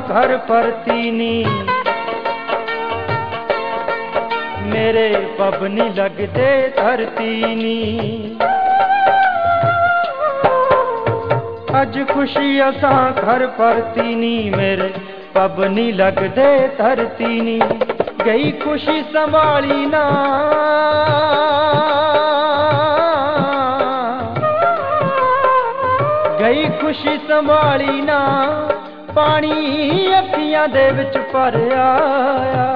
घर परती नी, मेरे पब नी लगदे धरती नी। अज खुशी असां घर परती नी, मेरे पब नी लगदे धरती नी। गई खुशी संभाली ना, गई खुशी संभाली ना, पानी अखियां दे विच भर आया।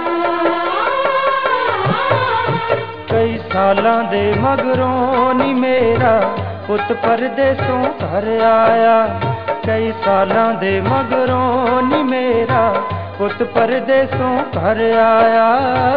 कई सालां दे मगरों नी मेरा पुत परदेसों घर आया। कई सालां दे मगरों नी मेरा पुत परदेसों घर आया।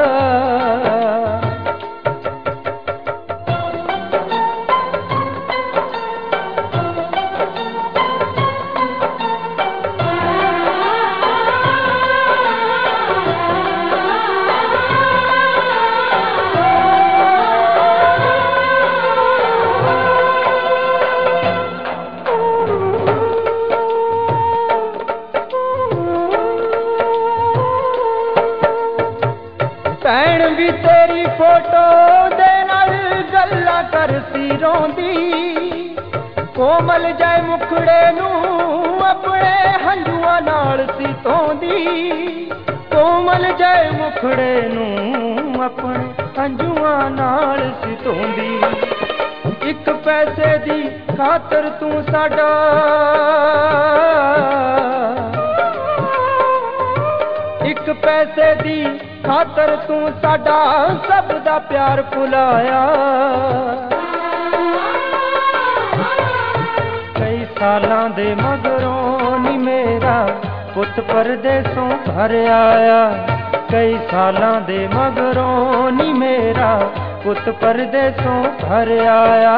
भैन भी तेरी फोटो दे नाल गल्लां करसी रोंदी, कोमल जाए मुखड़े नू अपने हंजुआं नाल सी धोंदी। कोमल जाए मुखड़े नू अपने हंजुआं नाल सी धोंदी। एक पैसे दी खातर तू साडा, एक पैसे दी खातर तू साडा सब दा प्यार भुलाया। कई सालां दे मगरों नी मेरा पुत परदेसों घर आया। कई सालां दे मगरों नी मेरा पुत परदेसों घर आया।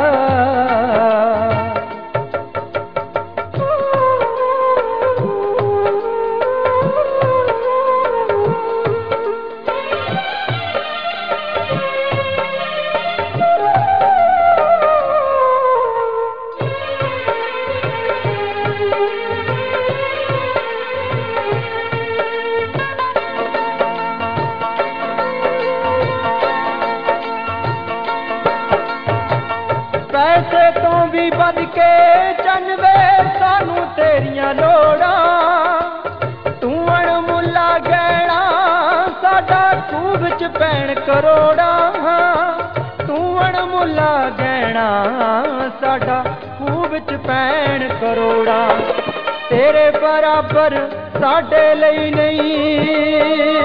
पैसे तो भी बद के चनवे सानू तेरियां लोड़ां। तू अणमुला गहना साडा खूह विच पैण करोड़ा। तू अणमुला गहना साडा खूह विच पैण करोड़ा। तेरे बराबर साडे लई नहीं,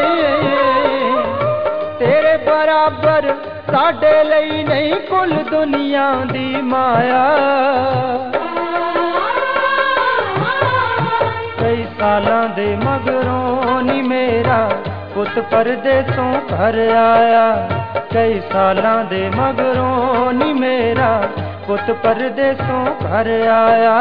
तेरे बराबर साडे लई नहीं कुल दुनिया दी माया। कई सालां दे मगरों नी मेरा पुत परदेसों घर आया। कई सालां दे मगरों नी मेरा पुत परदेसों घर आया।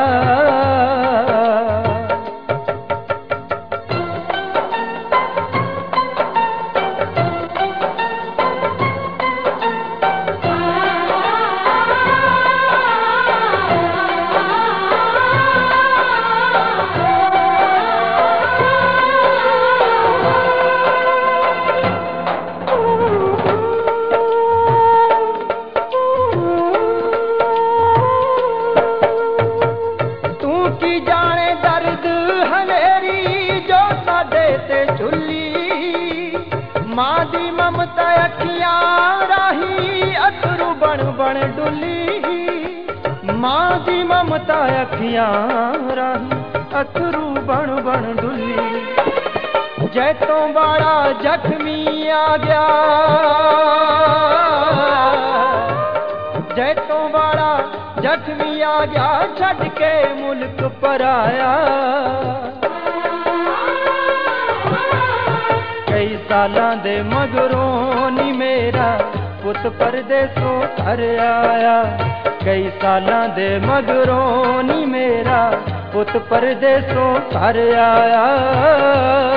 मां दी ममता अखियां राही अथरू बन बन डुली। मां दी ममता अखियां राही अथरू बन बन डुली। जैतों बड़ा जख्मी आ गया, जैतों बड़ा जख्मी आ गया छड़ के मुल्क पर आया। कई सालां दे मगरों नी मेरा पुत परदेसों घर आया। कई सालां दे मगरों नी मेरा पुत परदेसों घर आया।